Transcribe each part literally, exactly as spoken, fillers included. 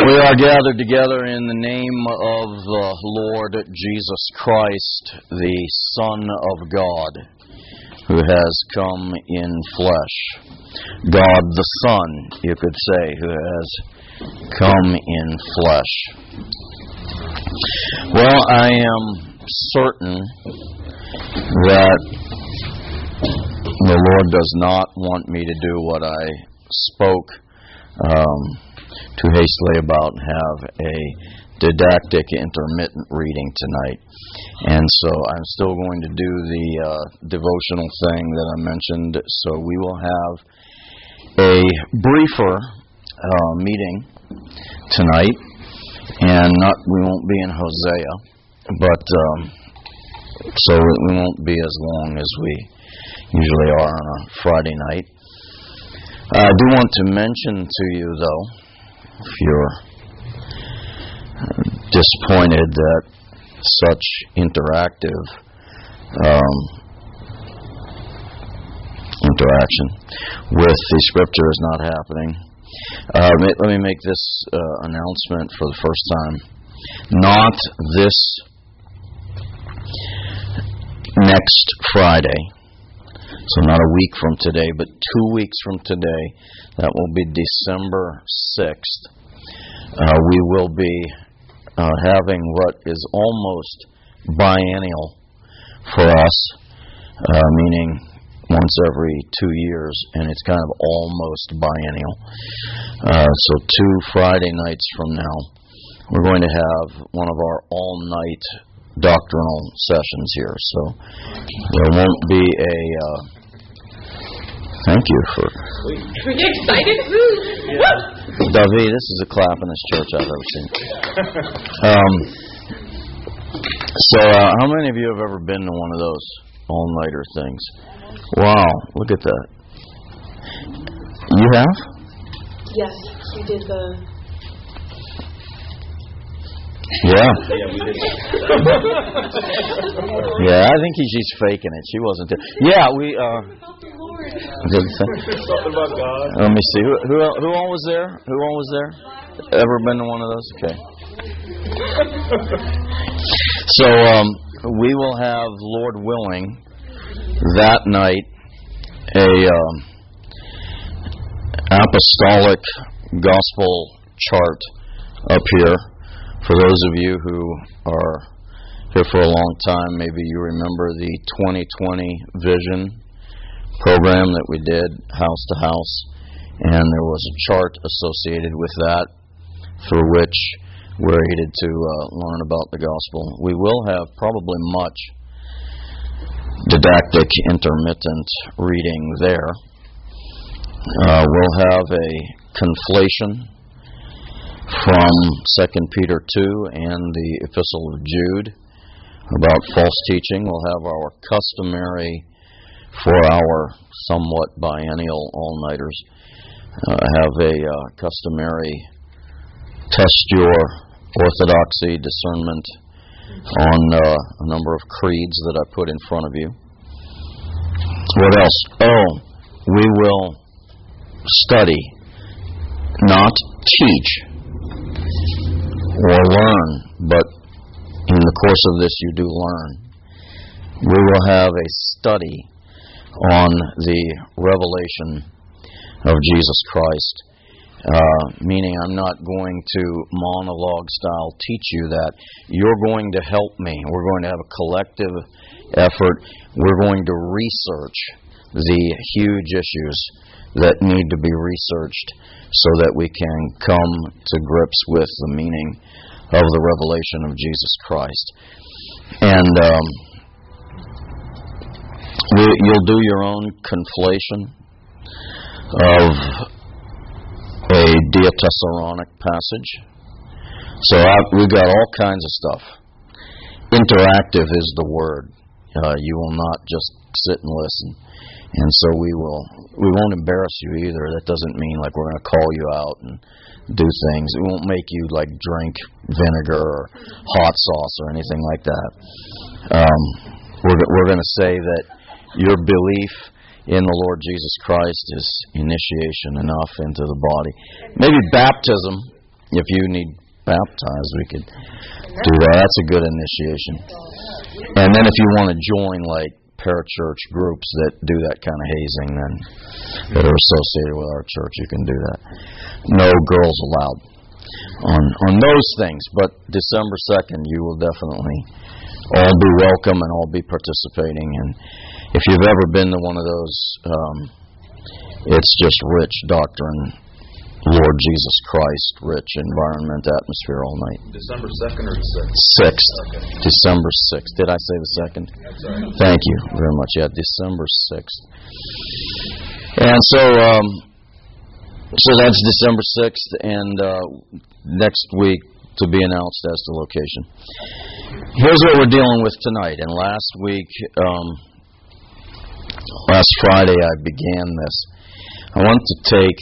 We are gathered together in the name of the Lord Jesus Christ, the Son of God, who has come in flesh. God the Son, you could say, who has come in flesh. Well, I am certain that the Lord does not want me to do what I spoke um, too hastily about and have a didactic intermittent reading tonight. And so I'm still going to do the uh, devotional thing that I mentioned. So we will have a briefer uh, meeting tonight, and not we won't be in Hosea, but um, so we won't be as long as we usually are on a Friday night. I do want to mention to you, though, if you're disappointed that such interactive um, interaction with the Scripture is not happening, uh, let me make this uh, announcement for the first time. Not this next Friday, so not a week from today, but two weeks from today. That will be December sixth. Uh, we will be uh, having what is almost biennial for us, uh, meaning once every two years, and it's kind of almost biennial. Uh, so two Friday nights from now, we're going to have one of our all-night doctrinal sessions here. So there won't be a... Uh, thank you for... Are you excited? Yeah. Davi, this is a clap in this church I've ever seen. Um, so uh, how many of you have ever been to one of those all-nighter things? Wow, look at that. You have? Yes, we did the... Yeah. Yeah, I think he's just faking it. She wasn't there. Yeah, we... Uh, Something about God. Let me see. Who, who who all was there? Who all was there? Ever been to one of those? Okay. So um, we will have, Lord willing, that night a um, apostolic gospel chart up here. For those of you who are here for a long time, maybe you remember the twenty twenty vision program that we did house to house, and there was a chart associated with that through which we're aided to uh, learn about the gospel. We will have probably much didactic intermittent reading there. Uh, we'll have a conflation from Second Peter two and the Epistle of Jude about false teaching. We'll have our customary four-hour, somewhat biennial all-nighters. Uh, have a uh, customary test your orthodoxy discernment on uh, a number of creeds that I put in front of you. What else? Oh, we will study, not teach or learn, but in the course of this you do learn. We will have a study on the revelation of Jesus Christ, uh, meaning I'm not going to monologue-style teach you that. You're going to help me. We're going to have a collective effort. We're going to research the huge issues that need to be researched so that we can come to grips with the meaning of the revelation of Jesus Christ. And um, we, you'll do your own conflation of a Diatessauronic passage. So I, we've got all kinds of stuff. Interactive is the word. Uh, you will not just sit and listen. And so we will, we won't embarrass you either. That doesn't mean like we're going to call you out and do things. It won't make you like drink vinegar or hot sauce or anything like that. Um, we're we're going to say that your belief in the Lord Jesus Christ is initiation enough into the body. Maybe baptism if you need baptized, we could do that. That's a good initiation. And then if you want to join, like, parachurch groups that do that kind of hazing, then that are associated with our church, you can do that. No girls allowed on on those things. But December second, you will definitely all be welcome and all be participating. And if you've ever been to one of those, um, it's just rich doctrine, Lord Jesus Christ, rich environment, atmosphere all night. December second or the sixth? Sixth. Okay. December sixth. Did I say the second? That's all right. Thank you very much. Yeah, December sixth. And so, um, so that's December sixth, and uh, next week to be announced as the location. Here's what we're dealing with tonight. And last week, um, last Friday, I began this. I want to take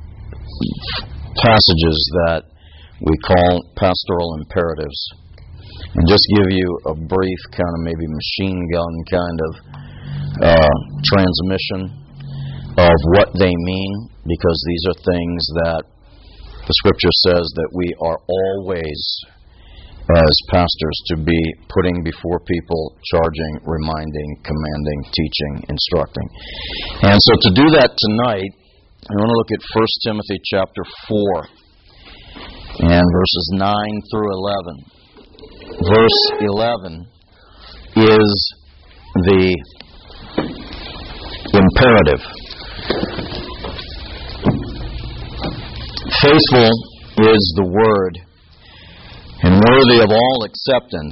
passages that we call pastoral imperatives and just give you a brief kind of maybe machine gun kind of uh, transmission of what they mean, because these are things that the Scripture says that we are always, as pastors, to be putting before people, charging, reminding, commanding, teaching, instructing. And so to do that tonight, I want to look at First Timothy chapter four and verses nine through eleven. Verse eleven is the imperative. Faithful is the word, and worthy of all acceptance.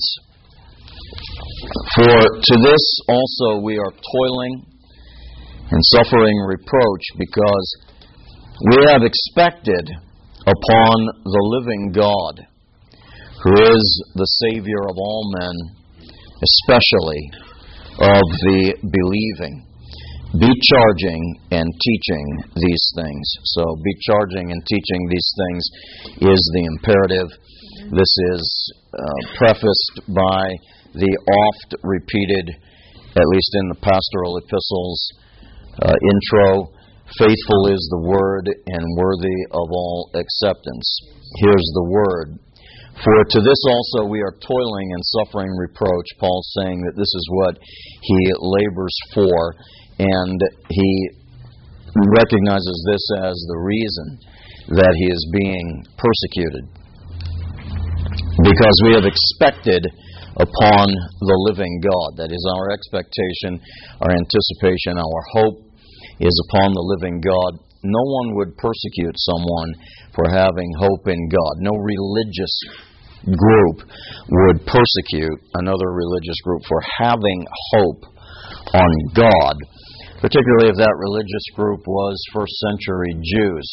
For to this also we are toiling and suffering reproach, because we have expected upon the living God, who is the Savior of all men, especially of the believing, be charging and teaching these things. So, be charging and teaching these things is the imperative. This is uh, prefaced by the oft repeated, at least in the pastoral epistles, Uh, intro, faithful is the word and worthy of all acceptance. Here's the word. For to this also we are toiling and suffering reproach. Paul's saying that this is what he labors for, and he recognizes this as the reason that he is being persecuted. Because we have expected upon the living God. That is our expectation, our anticipation, our hope is upon the living God. No one would persecute someone for having hope in God. No religious group would persecute another religious group for having hope on God, particularly if that religious group was first century Jews.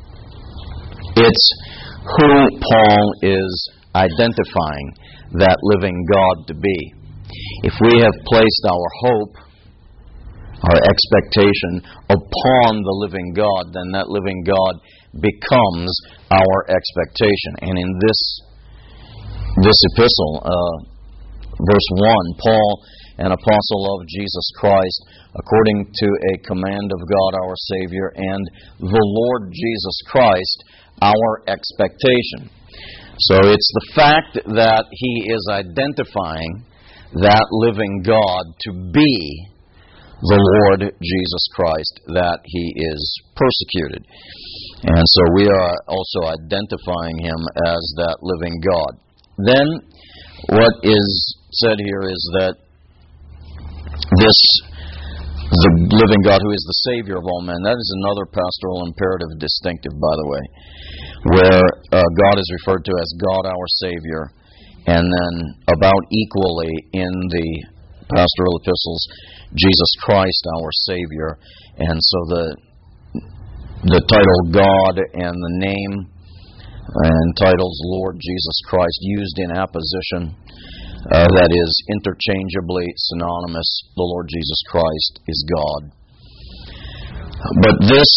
It's who Paul is identifying that living God to be. If we have placed our hope, our expectation upon the living God, then that living God becomes our expectation. And in this this epistle, uh, verse one, Paul, an apostle of Jesus Christ, according to a command of God our Savior and the Lord Jesus Christ, our expectation. So it's the fact that he is identifying that living God to be the Lord Jesus Christ that he is persecuted. And so we are also identifying him as that living God. Then what is said here is that this, the living God who is the Savior of all men, that is another pastoral imperative distinctive, by the way, where uh, God is referred to as God our Savior, and then about equally in the pastoral epistles, Jesus Christ our Savior. And so the the title God and the name and titles Lord Jesus Christ used in apposition, uh, that is interchangeably synonymous. The Lord Jesus Christ is God. But this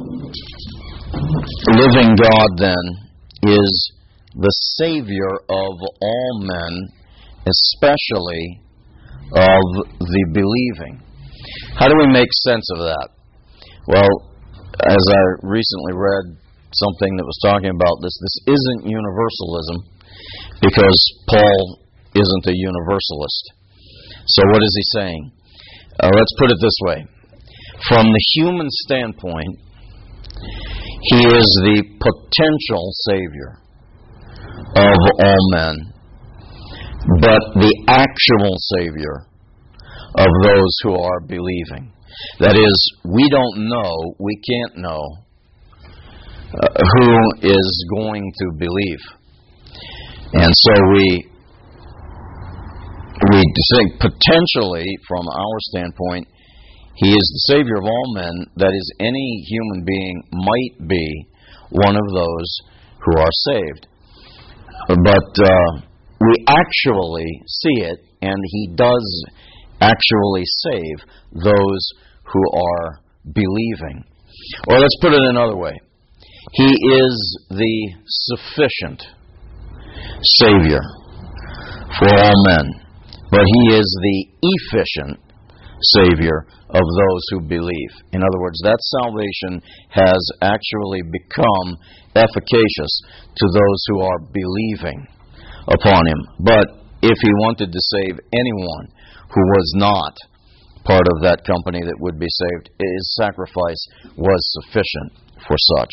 living God then is the Savior of all men, especially of the believing. How do we make sense of that? Well, as I recently read something that was talking about this. This isn't universalism because Paul isn't a universalist. So what is he saying? Uh, let's put it this way. From the human standpoint, he is the potential Savior of all men, but the actual Savior of those who are believing. That is, we don't know, we can't know uh, who is going to believe. And so we we think potentially, from our standpoint, he is the Savior of all men. That is, any human being might be one of those who are saved. But uh, we actually see it, and he does actually save those who are believing. Or let's put it another way. He is the sufficient Savior for all men, but he is the efficient Savior of those who believe. In other words, that salvation has actually become efficacious to those who are believing upon him. But if he wanted to save anyone who was not part of that company that would be saved, his sacrifice was sufficient for such.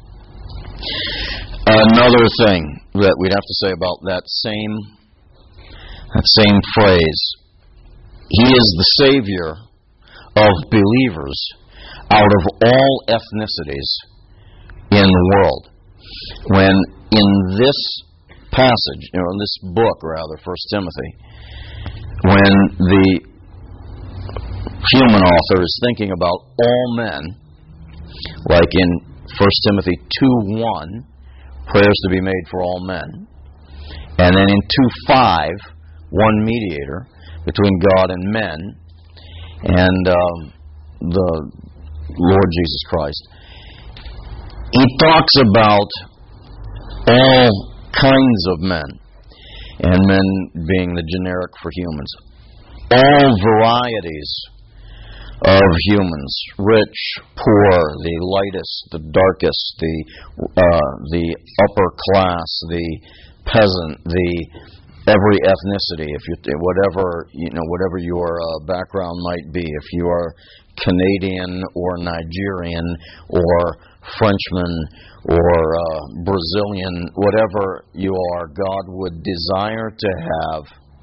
Another thing that we'd have to say about that same that same phrase, he is the Savior of believers out of all ethnicities in the world. When in this passage, you know, in this book rather, First Timothy, when the human author is thinking about all men, like in First Timothy two one, prayers to be made for all men, and then in two five, one mediator between God and men, and um, the Lord Jesus Christ. He talks about all kinds of men, and men being the generic for humans. All varieties of humans, rich, poor, the lightest, the darkest, the uh, the upper class, the peasant, the every ethnicity. If you whatever you know, whatever your uh, background might be, if you are Canadian or Nigerian or Frenchman or uh, Brazilian, whatever you are, God would desire to have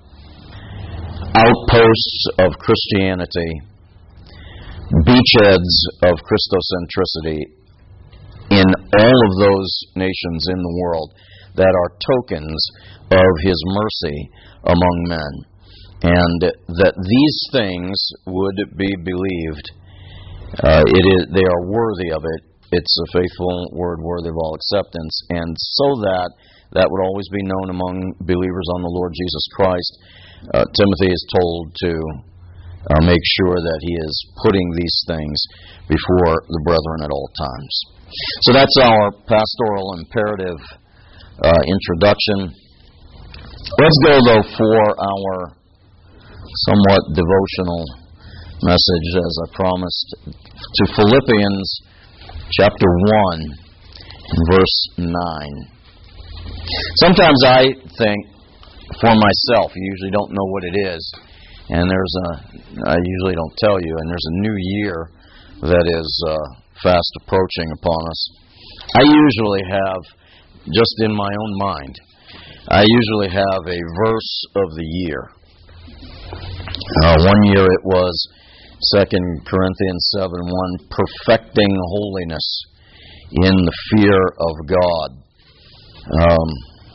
outposts of Christianity, beachheads of Christocentricity in all of those nations in the world that are tokens of His mercy among men. And that these things would be believed. Uh, it is, they are worthy of it. It's a faithful word worthy of all acceptance. And so that that would always be known among believers on the Lord Jesus Christ, uh, Timothy is told to uh, make sure that he is putting these things before the brethren at all times. So that's our pastoral imperative uh, introduction. Let's go, though, for our somewhat devotional message, as I promised, to Philippians chapter one, verse nine. Sometimes I think for myself, you usually don't know what it is, and there's a, I usually don't tell you, and there's a new year that is uh, fast approaching upon us. I usually have, just in my own mind, I usually have a verse of the year. Uh, one year it was Second Corinthians seven one, perfecting holiness in the fear of God. Um,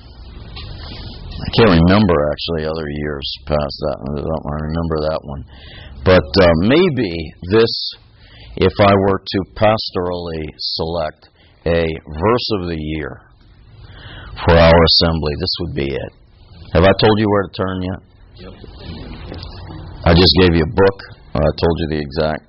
I can't remember, actually, other years past that. I don't remember that one. But uh, maybe this, if I were to pastorally select a verse of the year for our assembly, this would be it. Have I told you where to turn yet? Yep. I just gave you a book. Or I told you the exact.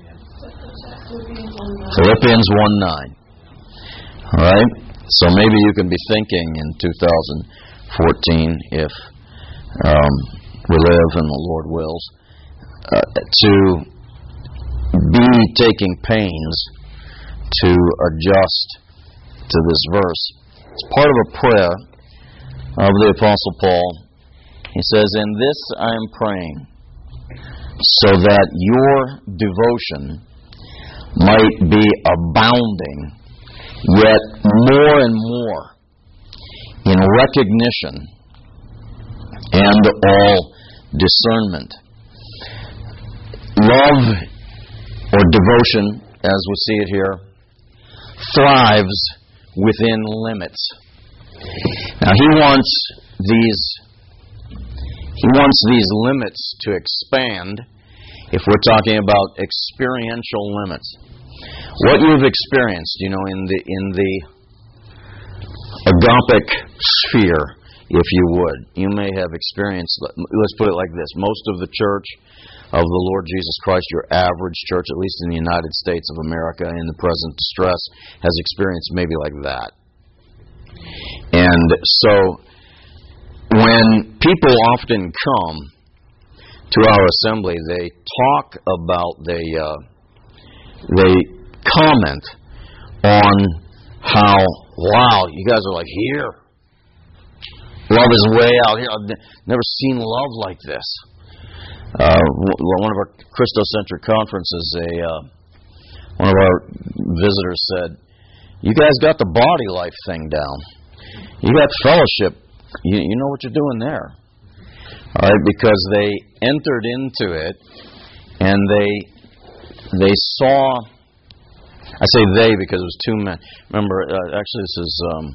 Philippians one nine. All right? So maybe you can be thinking in two thousand fourteen, if um, we live and the Lord wills, uh, to be taking pains to adjust to this verse. It's part of a prayer of the Apostle Paul. He says, "In this I am praying, so that your devotion might be abounding, yet more and more in recognition and all discernment." Love or devotion, as we see it here, thrives within limits. Now he wants these he wants these limits to expand if we're talking about experiential limits. What you've experienced, you know, in the in the agapic sphere, if you would, you may have experienced, let's put it like this, most of the church of the Lord Jesus Christ, your average church, at least in the United States of America in the present distress, has experienced maybe like that. And so, when people often come to our assembly, they talk about, they, uh, they comment on how, wow, you guys are like here. Love is way out here. I've never seen love like this. Uh, one of our Christocentric conferences, a uh, one of our visitors said, "You guys got the body life thing down. You got fellowship. You, you know what you're doing there." All right, because they entered into it, and they they saw. I say they because it was two men. Remember, uh, actually, this is um,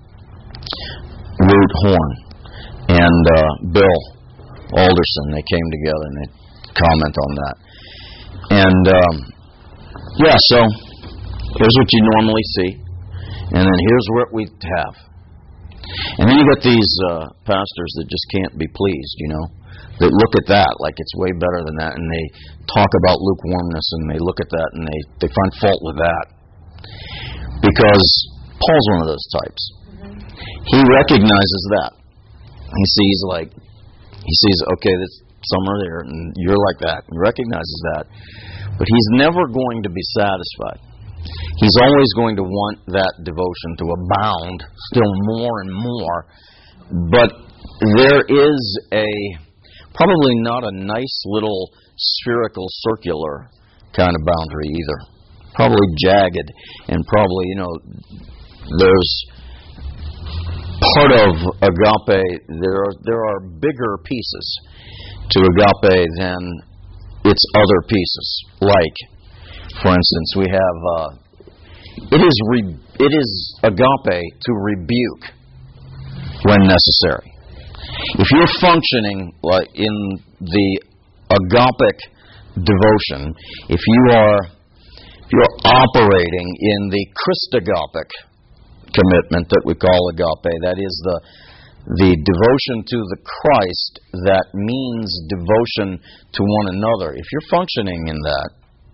Root Horn and uh, Bill Alderson. They came together and they comment on that. And um, yeah, so here's what you normally see, and then here's what we have. And then you got these uh, pastors that just can't be pleased, you know, that look at that like it's way better than that, and they talk about lukewarmness, and they look at that and they, they find fault with that. Because Paul's one of those types. He recognizes that. He sees like, he sees, okay, this, some are there, and you're like that. He recognizes that. But he's never going to be satisfied. He's always going to want that devotion to abound still more and more. But there is a, probably not a nice little spherical, circular kind of boundary either. Probably jagged, and probably, you know, there's part of agape, there are, there are bigger pieces to agape than its other pieces. Like, for instance, we have, uh, it is re, it is agape to rebuke when necessary. If you're functioning like in the agapic devotion, if you are if you're operating in the Christagopic commitment that we call agape, that is the the devotion to the Christ that means devotion to one another. If you're functioning in that,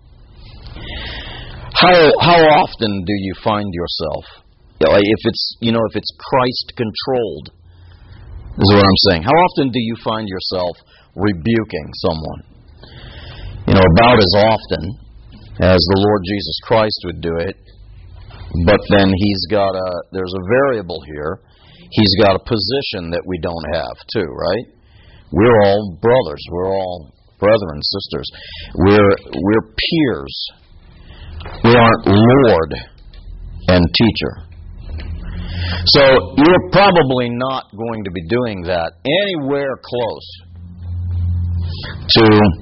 how how often do you find yourself, if it's you know if it's Christ controlled, is what I'm saying. How often do you find yourself rebuking someone? You know, about as often as the Lord Jesus Christ would do it. But then he's got a, there's a variable here. He's got a position that we don't have too, right? We're all brothers. We're all brethren, sisters. We're, we're peers. We aren't Lord and teacher. So you're probably not going to be doing that anywhere close to,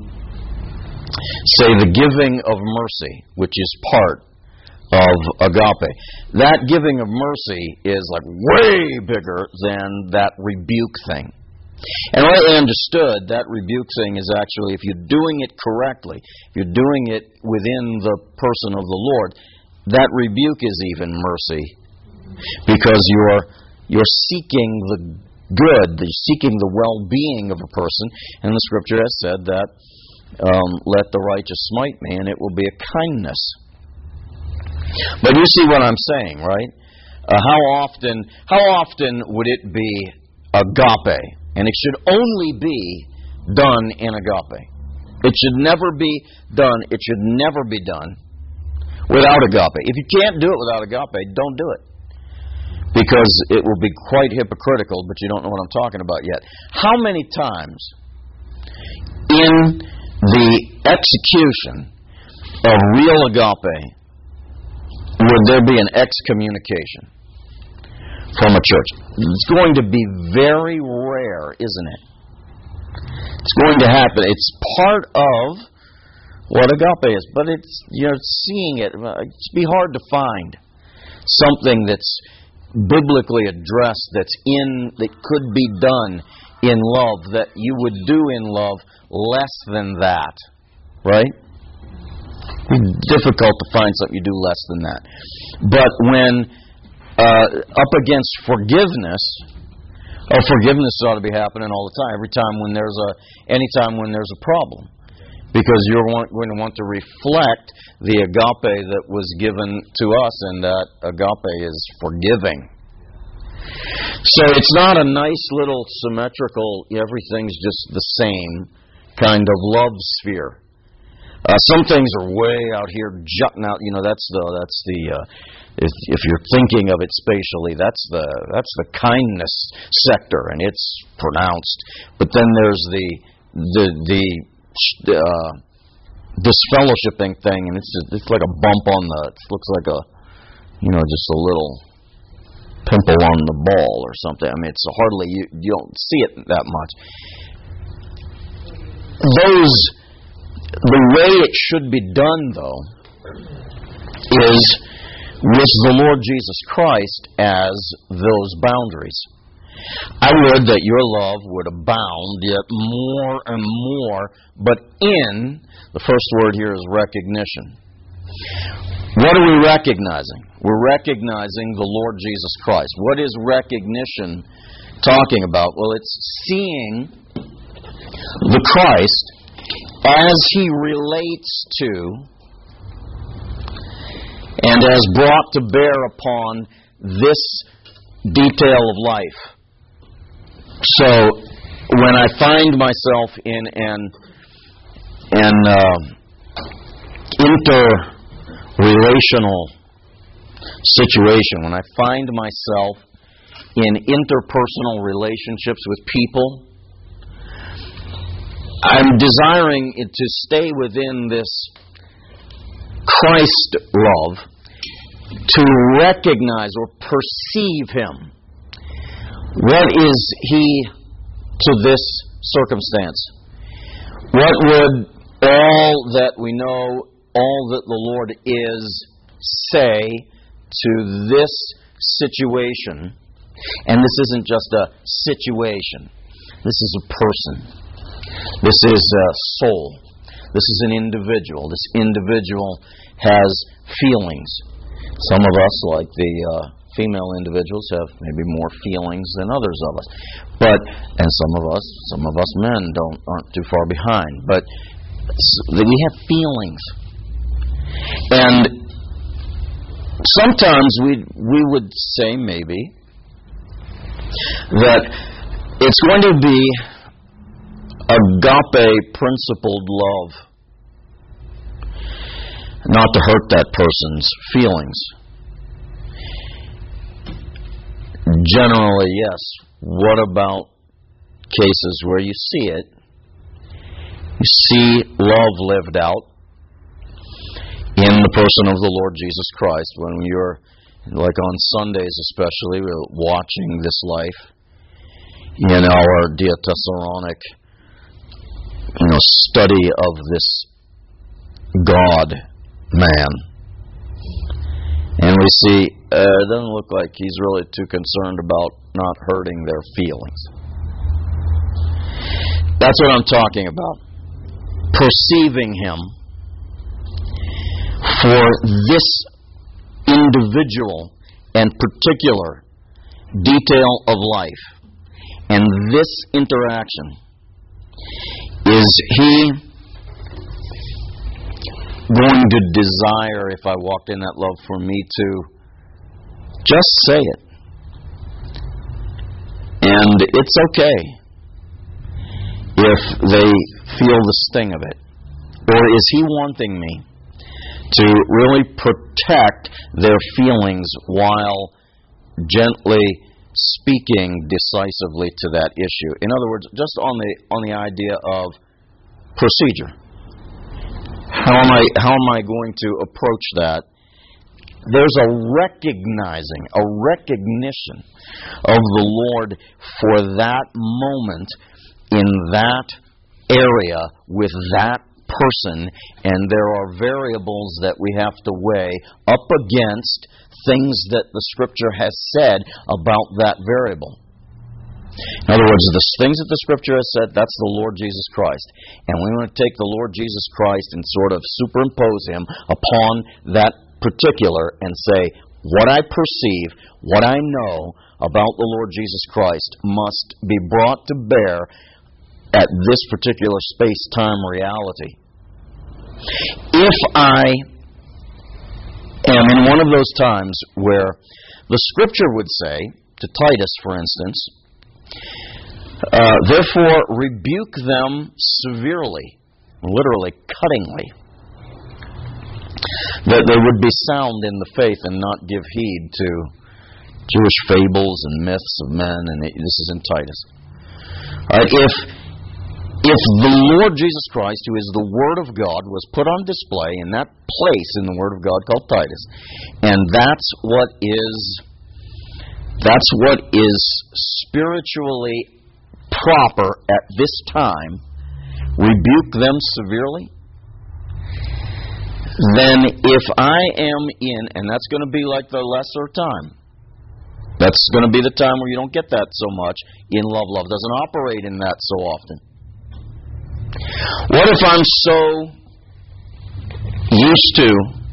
say, the giving of mercy, which is part of agape. That giving of mercy is like way bigger than that rebuke thing. And rightly understood, that rebuke thing is actually, if you're doing it correctly, if you're doing it within the person of the Lord, that rebuke is even mercy, because you're you're seeking the good, you're seeking the well-being of a person, and the Scripture has said that um, let the righteous smite me, and it will be a kindness. But you see what I'm saying, right? Uh, how often, how often would it be agape? And it should only be done in agape. It should never be done. It should never be done without agape. If you can't do it without agape, don't do it. because it will be quite hypocritical, but you don't know what I'm talking about yet. How many times in the execution of real agape would there be an excommunication from a church? It's going to be very rare, isn't it? It's going to happen. It's part of what agape is, but it's, you know, seeing it, it's be hard to find something that's biblically addressed, that's in, that could be done in love, that you would do in love less than that, right? It's difficult to find something you do less than that. But when uh, up against forgiveness, oh, forgiveness ought to be happening all the time. Every time when there's a, any time when there's a problem, because you're want, going to want to reflect the agape that was given to us, and that agape is forgiving. So it's not a nice little symmetrical, everything's just the same kind of love sphere. Uh, some things are way out here jutting out. You know, that's the that's the uh, if if you're thinking of it spatially, that's the that's the kindness sector, and it's pronounced. But then there's the the the uh, disfellowshipping thing, and it's just, it's like a bump on the. It looks like a, you know, just a little pimple on the ball or something. I mean, it's hardly you you don't see it that much. Those. The way it should be done, though, is with the Lord Jesus Christ as those boundaries. I would that your love would abound yet more and more, but in, the first word here is recognition. What are we recognizing? We're recognizing the Lord Jesus Christ. What is recognition talking about? Well, it's seeing the Christ as He relates to and as brought to bear upon this detail of life. So, when I find myself in an, an uh, interrelational situation, when I find myself in interpersonal relationships with people, I'm desiring it to stay within this Christ love, to recognize or perceive Him. What is He to this circumstance? What would all that we know, all that the Lord is, say to this situation? And this isn't just a situation. This is a person. This is a soul. This is an individual. This individual has feelings. Some of us, like the uh, female individuals, have maybe more feelings than others of us. But and some of us, some of us men don't aren't too far behind. But we have feelings, and sometimes we we would say maybe that it's going to be agape principled love, not to hurt that person's feelings. Generally, yes. What about cases where you see it? You see love lived out in the person of the Lord Jesus Christ. When you're, like on Sundays especially, we're watching this life in our Diatessauronic, you know, study of this God man. And we see uh, it doesn't look like he's really too concerned about not hurting their feelings. That's what I'm talking about. Perceiving Him for this individual and particular detail of life. And this interaction. Is He going to desire, if I walked in that love, for me to just say it? And it's okay if they feel the sting of it. Or is He wanting me to really protect their feelings while gently speaking decisively to that issue. In other words, just on the on the idea of procedure. How am I how am I going to approach that? There's a recognizing, a recognition of the Lord for that moment in that area with that person, and there are variables that we have to weigh up against things that the Scripture has said about that variable. In other words, the things that the Scripture has said, that's the Lord Jesus Christ. And we want to take the Lord Jesus Christ and sort of superimpose Him upon that particular and say, what I perceive, what I know about the Lord Jesus Christ must be brought to bear at this particular space-time reality. If I am in one of those times where the Scripture would say, to Titus, for instance, uh, therefore rebuke them severely, literally cuttingly, that they would be sound in the faith and not give heed to Jewish fables and myths of men, and it, this is in Titus. All right, if If the Lord Jesus Christ, who is the Word of God, was put on display in that place in the Word of God called Titus, and that's what is that's what is spiritually proper at this time, rebuke them severely, then if I am in, and that's going to be like the lesser time, that's going to be the time where you don't get that so much in love. Love doesn't operate in that so often. What if I'm so used to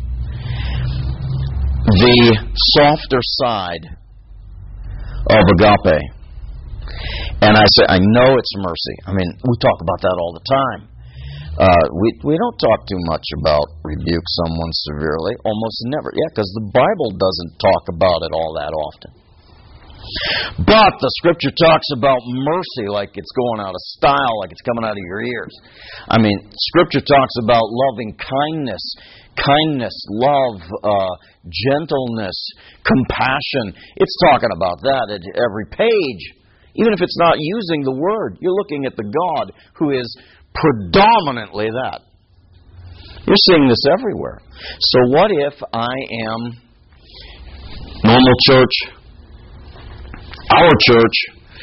the softer side of agape, and I say, I know it's mercy. I mean, we talk about that all the time. Uh, we we don't talk too much about rebuke someone severely, almost never. Yeah, because the Bible doesn't talk about it all that often. But the Scripture talks about mercy like it's going out of style, like it's coming out of your ears. I mean, Scripture talks about loving kindness, kindness, love, uh, gentleness, compassion. It's talking about that at every page. Even if it's not using the word, you're looking at the God who is predominantly that. You're seeing this everywhere. So what if I am normal church, our church,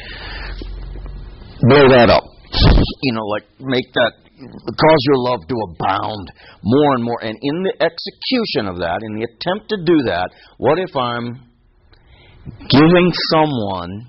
blow that up. You know, like make that, cause your love to abound more and more. And in the execution of that, in the attempt to do that, what if I'm giving someone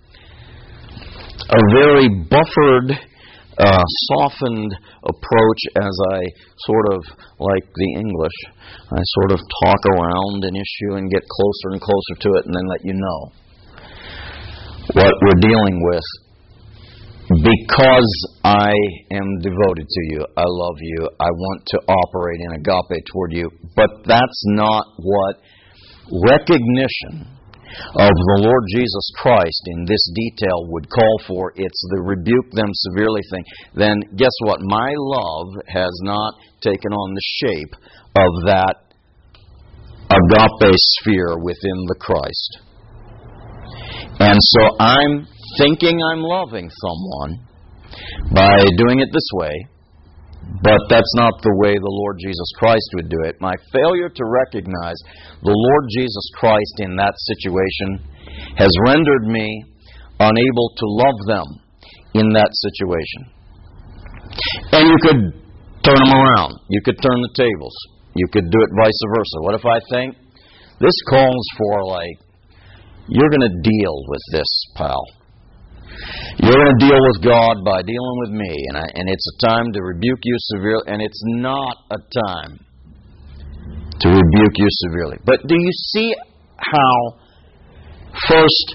a very buffered, uh, softened approach as I sort of, like the English, I sort of talk around an issue and get closer and closer to it and then let you know what we're dealing with. Because I am devoted to you, I love you, I want to operate in agape toward you. But that's not what recognition of the Lord Jesus Christ in this detail would call for. It's the rebuke them severely thing. Then guess what? My love has not taken on the shape of that agape sphere within the Christ. And so I'm thinking I'm loving someone by doing it this way, but that's not the way the Lord Jesus Christ would do it. My failure to recognize the Lord Jesus Christ in that situation has rendered me unable to love them in that situation. And you could turn them around. You could turn the tables. You could do it vice versa. What if I think this calls for, like, you're going to deal with this, pal. You're going to deal with God by dealing with me, and, I, and it's a time to rebuke you severely, and it's not a time to rebuke you severely. But do you see how, first,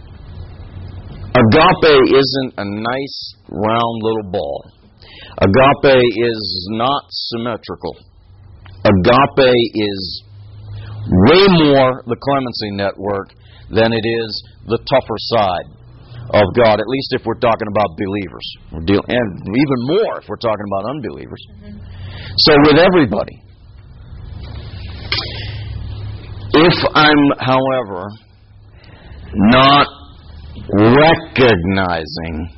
agape isn't a nice, round little ball. Agape is not symmetrical. Agape is way more the clemency network than it is the tougher side of God, at least if we're talking about believers. We're deal- and even more if we're talking about unbelievers. Mm-hmm. So with everybody. If I'm, however, not recognizing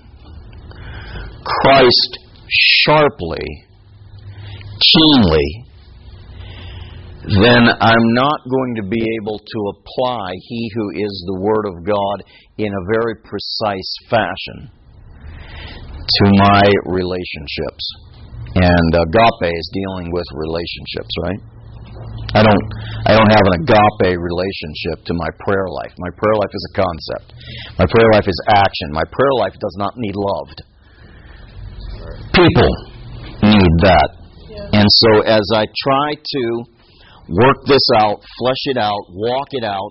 Christ sharply, keenly, then I'm not going to be able to apply He who is the Word of God in a very precise fashion to my relationships. And agape is dealing with relationships, right? I don't I don't have an agape relationship to my prayer life. My prayer life is a concept. My prayer life is action. My prayer life does not need loved. People need that. Yeah. And so as I try to work this out, flesh it out, walk it out,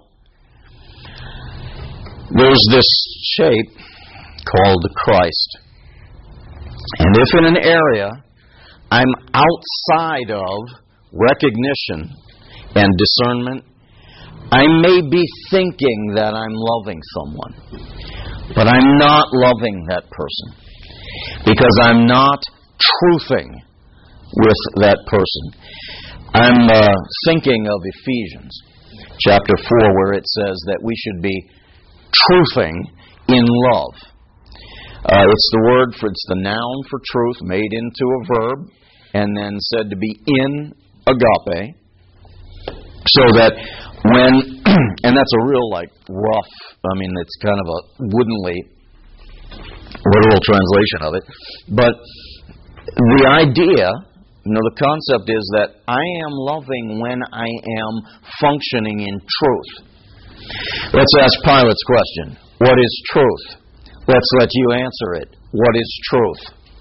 there's this shape called Christ. And if in an area I'm outside of recognition and discernment, I may be thinking that I'm loving someone, but I'm not loving that person because I'm not truthing with that person. I'm uh, thinking of Ephesians chapter four, where it says that we should be truthing in love. Uh, it's the word for, it's the noun for truth made into a verb and then said to be in agape. So that when, and that's a real like rough, I mean it's kind of a woodenly literal translation of it. But the idea, you know, the concept is that I am loving when I am functioning in truth. Let's ask Pilate's question. What is truth? Let's let you answer it. What is truth?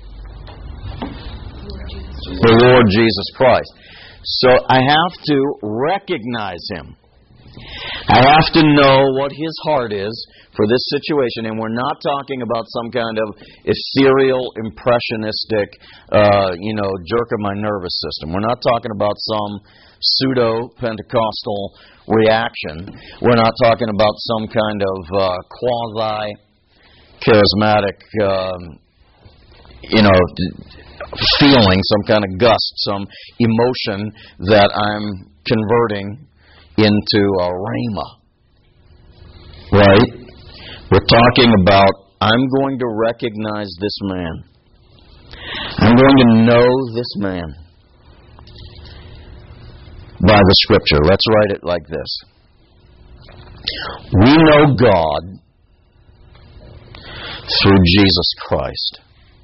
The Lord Jesus Christ. So I have to recognize Him. I have to know what His heart is for this situation. And we're not talking about some kind of ethereal, impressionistic, uh, you know, jerk of my nervous system. We're not talking about some pseudo-Pentecostal reaction. We're not talking about some kind of uh, quasi-charismatic, um, you know, feeling, some kind of gust, some emotion that I'm converting into a rhema. Right? We're talking about, I'm going to recognize this man. I'm going to know this man by the Scripture. Let's write it like this. We know God through Jesus Christ.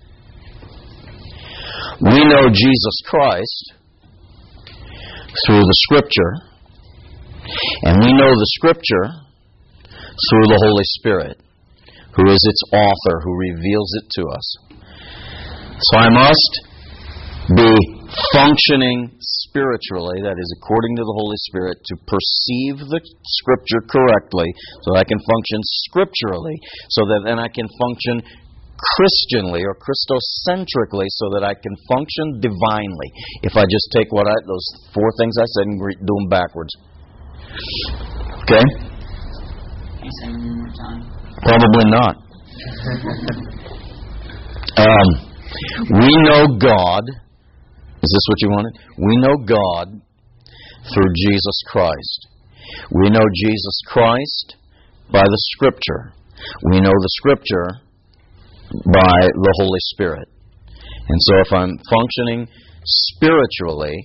We know Jesus Christ through the Scripture, and we know the Scripture through the Holy Spirit, who is its author, who reveals it to us. So I must be functioning spiritually, that is, according to the Holy Spirit, to perceive the Scripture correctly, so that I can function scripturally, so that then I can function Christianly or Christocentrically, so that I can function divinely. If I just take what I those four things I said and do them backwards. Okay? Can you say one more time? Probably not. um, we know God. Is this what you wanted? We know God through Jesus Christ. We know Jesus Christ by the Scripture. We know the Scripture by the Holy Spirit. And so if I'm functioning spiritually,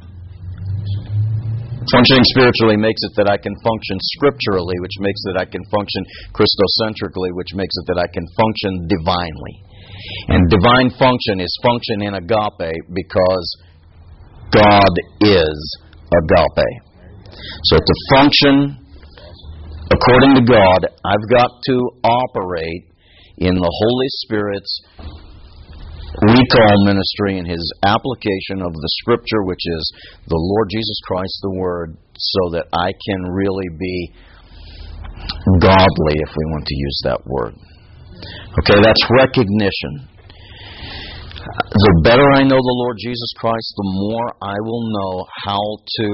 functioning spiritually makes it that I can function scripturally, which makes it that I can function Christocentrically, which makes it that I can function divinely. And divine function is function in agape because God is agape. So to function according to God, I've got to operate in the Holy Spirit's recall ministry and His application of the Scripture, which is the Lord Jesus Christ, the Word, so that I can really be godly, if we want to use that word. Okay, that's recognition. The better I know the Lord Jesus Christ, the more I will know how to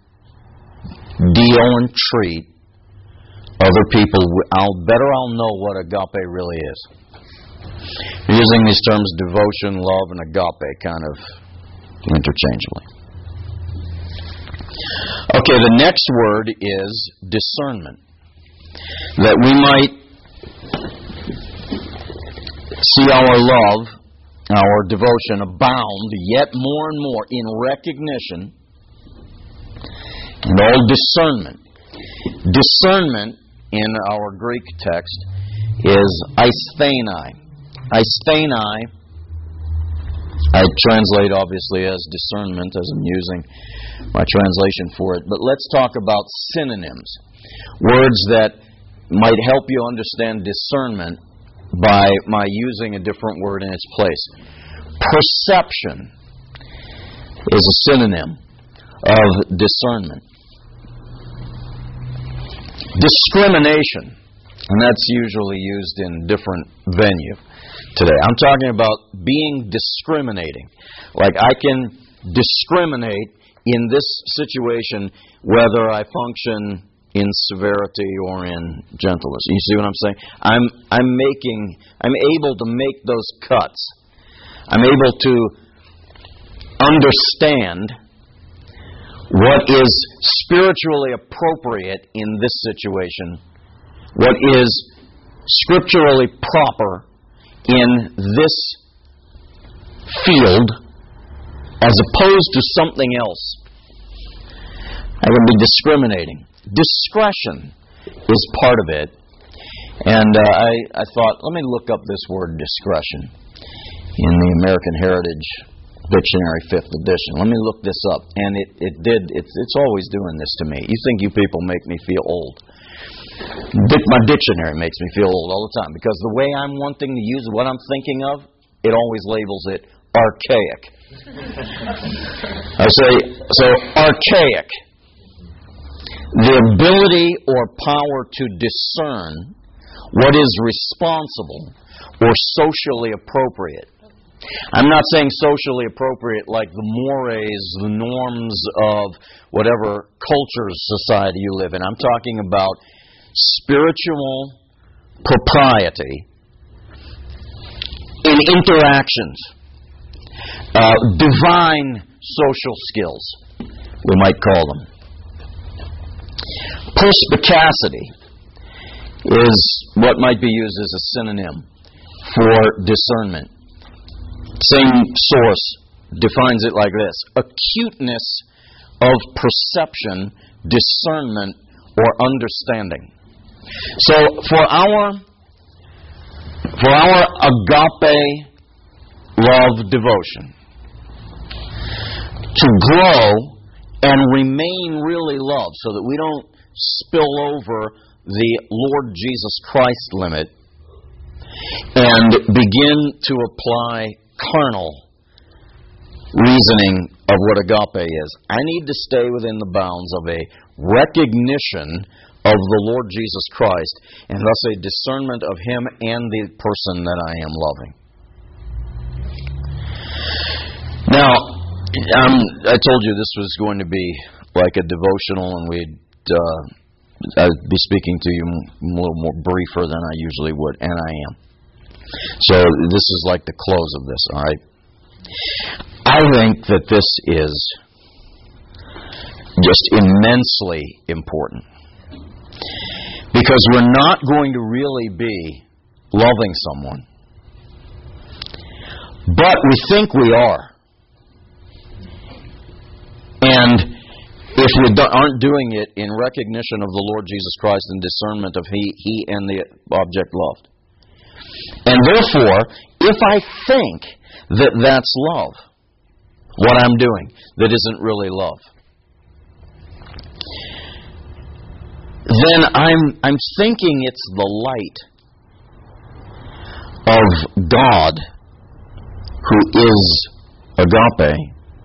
deal and treat other people. I'll better I'll know what agape really is. Using these terms devotion, love, and agape kind of interchangeably. Okay, the next word is discernment. that we might see our love, our devotion abound yet more and more in recognition and all discernment. Discernment in our Greek text is eistheni. Eistheni, I translate obviously as discernment, as I'm using my translation for it. But let's talk about synonyms. Words that might help you understand discernment by my using a different word in its place. Perception is a synonym of discernment. Discrimination, and that's usually used in different venue today. I'm talking about being discriminating. Like I can discriminate in this situation whether I function in severity or in gentleness. You see what I'm saying? I'm I'm making I'm able to make those cuts. I'm able to understand what is spiritually appropriate in this situation, what is scripturally proper in this field, as opposed to something else. I can be discriminating. Discretion is part of it. And uh, I, I thought, let me look up this word discretion in the American Heritage Dictionary, fifth edition. Let me look this up. And it, it did, it's, it's always doing this to me. You think you people make me feel old. My dictionary makes me feel old all the time because the way I'm wanting to use what I'm thinking of, it always labels it archaic. I say, so archaic. The ability or power to discern what is responsible or socially appropriate. I'm not saying socially appropriate like the mores, the norms of whatever culture, society you live in. I'm talking about spiritual propriety in interactions, uh, divine social skills, we might call them. Perspicacity is what might be used as a synonym for discernment. Same source defines it like this: acuteness of perception, discernment, or understanding. So for our for our agape love devotion to grow and remain really loved so that we don't spill over the Lord Jesus Christ limit and begin to apply carnal reasoning of what agape is. I need to stay within the bounds of a recognition of the Lord Jesus Christ and thus a discernment of Him and the person that I am loving. Now, um, I told you this was going to be like a devotional and we'd uh, I'd be speaking to you a little more briefer than I usually would, and I am. So this is like the close of this, all right? I think that this is just immensely important because we're not going to really be loving someone, but we think we are. And if we aren't doing it in recognition of the Lord Jesus Christ and discernment of He, He and the object loved. And therefore, if I think that that's love, what I'm doing, that isn't really love, then I'm I'm thinking it's the light of God who is agape.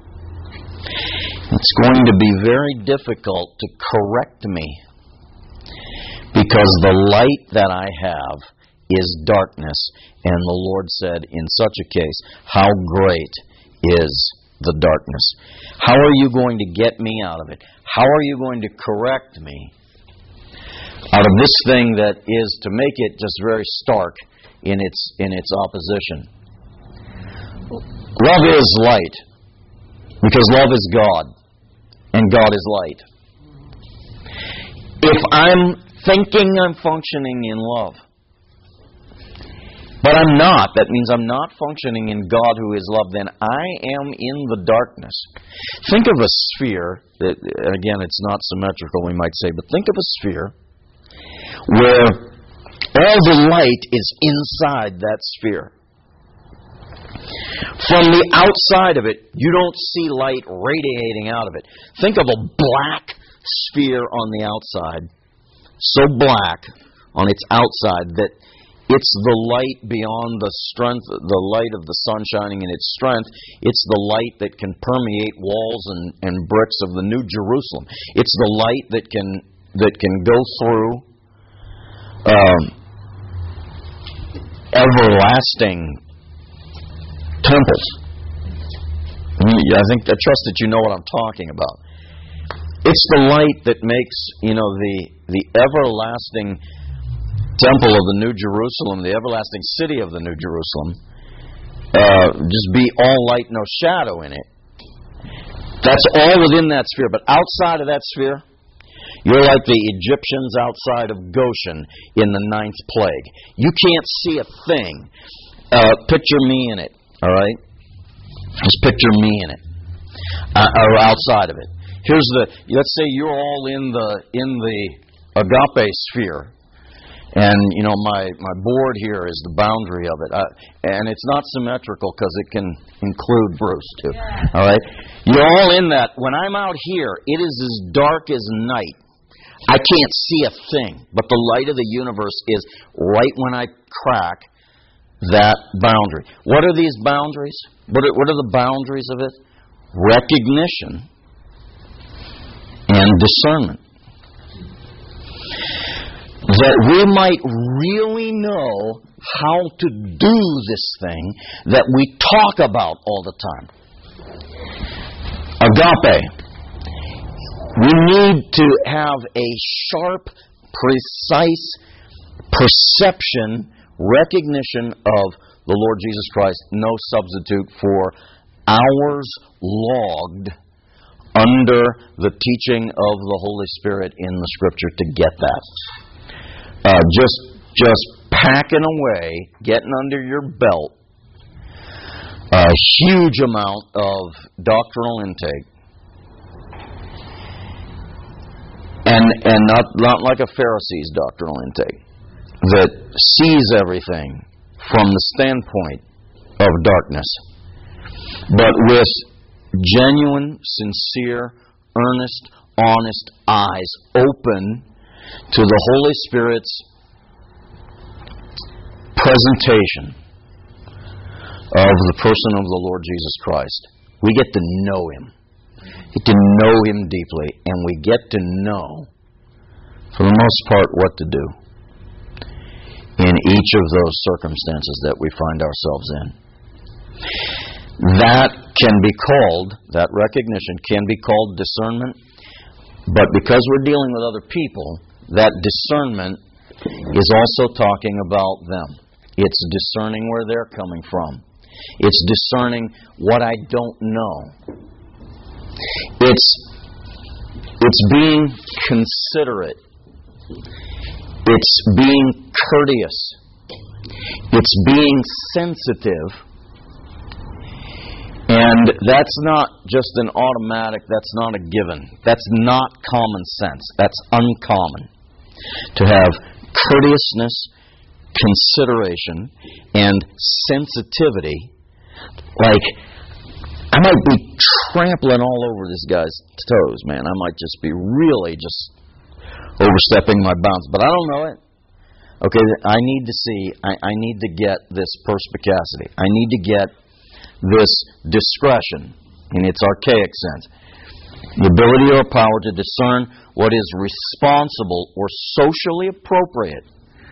It's going to be very difficult to correct me because the light that I have is darkness. And the Lord said, in such a case, how great is the darkness? How are you going to get me out of it? How are you going to correct me out of this thing that is to make it just very stark in its in its opposition? Love is light because love is God and God is light. If I'm thinking I'm functioning in love. But I'm not. That means I'm not functioning in God who is love. Then I am in the darkness. Think of a sphere. That, again, it's not symmetrical, we might say, but think of a sphere where all the light is inside that sphere. From the outside of it, you don't see light radiating out of it. Think of a black sphere on the outside, so black on its outside that it's the light beyond the strength, the light of the sun shining in its strength. It's the light that can permeate walls and, and bricks of the New Jerusalem. It's the light that can that can go through um, everlasting temples. I think I trust that you know what I'm talking about. It's the light that makes, you know, the the everlasting temple of the New Jerusalem, the everlasting city of the New Jerusalem, uh, just be all light, no shadow in it. That's all within that sphere. But outside of that sphere, you're like the Egyptians outside of Goshen in the ninth plague. You can't see a thing. Uh, picture me in it, all right? Just picture me in it, uh, or outside of it. Here's the. Let's say you're all in the in the agape sphere. And, you know, my, my board here is the boundary of it. Uh, and it's not symmetrical because it can include Bruce, too. Yeah. All right? You're all in that. When I'm out here, it is as dark as night. I can't see a thing. But the light of the universe is right when I crack that boundary. What are these boundaries? What are, what are the boundaries of it? Recognition and discernment. That we might really know how to do this thing that we talk about all the time. Agape. We need to have a sharp, precise perception, recognition of the Lord Jesus Christ, no substitute for hours logged under the teaching of the Holy Spirit in the Scripture to get that. Uh, just, just packing away, getting under your belt, a huge amount of doctrinal intake, and and not not like a Pharisee's doctrinal intake that sees everything from the standpoint of darkness, but with genuine, sincere, earnest, honest eyes open to the Holy Spirit's presentation of the person of the Lord Jesus Christ. We get to know Him. We get to know Him deeply, and we get to know, for the most part, what to do in each of those circumstances that we find ourselves in. That can be called, that recognition can be called discernment, but because we're dealing with other people, that discernment is also talking about them. It's discerning where they're coming from. It's discerning what I don't know. It's it's being considerate. It's being courteous. It's being sensitive. And that's not just an automatic, that's not a given. That's not common sense. That's uncommon. To have courteousness, consideration, and sensitivity. Like, I might be trampling all over this guy's toes, man. I might just be really just overstepping my bounds. But I don't know it. Okay, I need to see, I, I need to get this perspicacity. I need to get this discretion in its archaic sense. The ability or power to discern what is responsible or socially appropriate.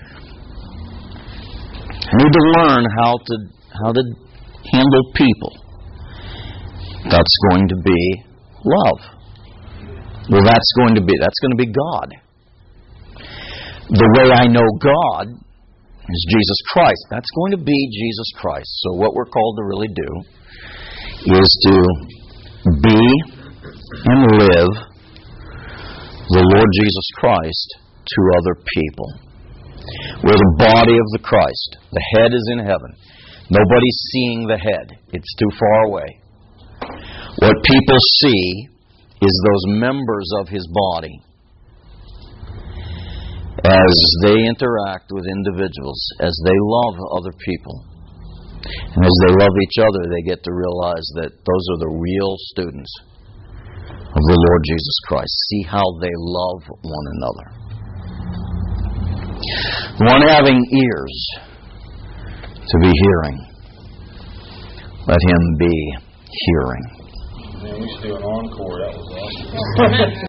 I need to learn how to how to handle people. That's going to be love. Well, that's going to be that's going to be God. The way I know God is Jesus Christ. That's going to be Jesus Christ. So what we're called to really do is to be and live the Lord Jesus Christ to other people. We're the body of the Christ. The head is in heaven. Nobody's seeing the head. It's too far away. What people see is those members of His body. As they interact with individuals, as they love other people, and as they love each other, they get to realize that those are the real students of the Lord Jesus Christ. See how they love one another. The one having ears to be hearing, let him be hearing. Man, we should do an encore. That was awesome.